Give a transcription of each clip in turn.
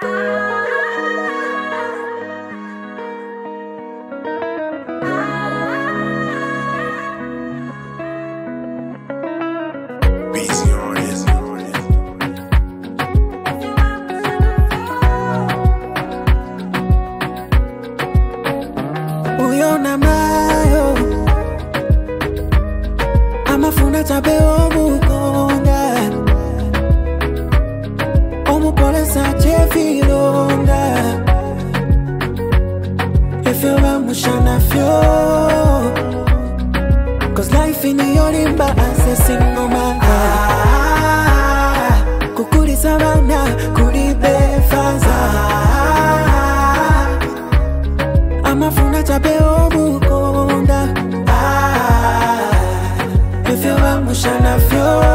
Uyona mayo amafuna tabe omukonga omupolesa chefironga efyo bamushana fyo cause life in yolimba ase single man kukuri sabana kuri befaza amafuna tabe omukonda efyo bamushana fyo.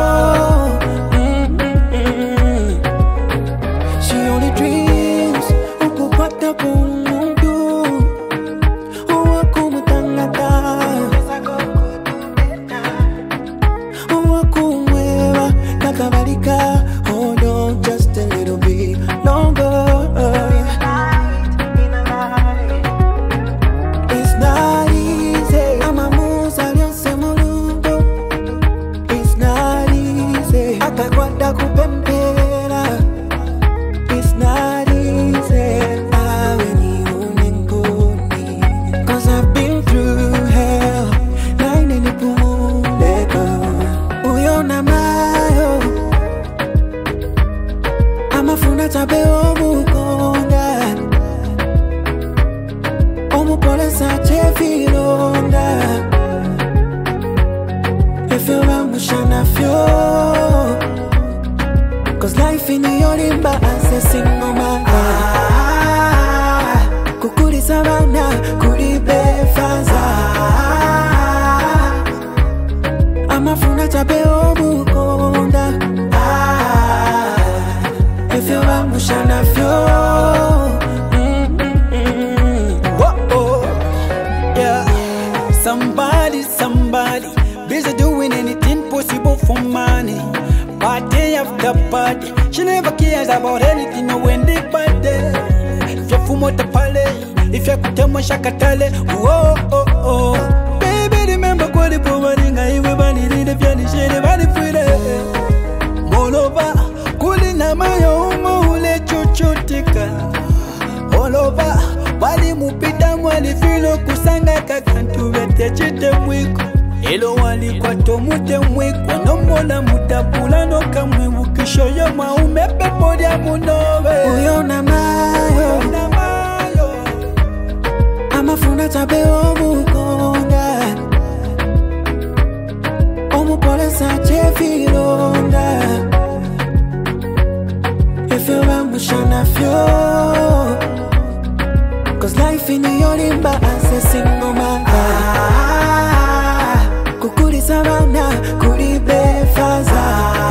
She only dreams ukupata kumundu uwa kumutangata uwa kumwewa nakabalika. Hold on just a little bit longer. It's not easy. Amamuza lyose mulungu. It's not easy. Akakwata kupembera. It's not easy. Awe ni unengoni. Cause I've been through hell. Naine ni pumuleko. Uyona mayo amafuna tabe omukonga omupolesa chefironga efyo bamushana fyo cause life in yolimba ase single man kukuri sabana kuri befaza amafuna tabe omukonda efyo bamushana fyo. Yeah, somebody busy doing anything possible for money. Party after party, she never cares about anything. No when they party, if you fumo the pale, if you kutemo shakatale. Whoa, oh, oh. Baby, remember kwa di pomaringa iwe bani ride fyani shene bani fride. All over, kulina mayo umo ule chuchutika. All over, bali mupita mwali filo kusanga kakantu vete chite mwiko. Elo wali kwa tomute mwiko. Nombola mutapula no kamwe ukisho yo maume pepo dia munove. Uyona mayo amafuna tabe omukonga omupolesa chefironga efyo bamushana fyo cause life in yolimba ase single man kukuri sabana kuri befaza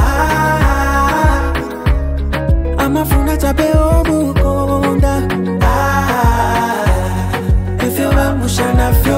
amafuna tabe omukonda efyo bamushana fyo.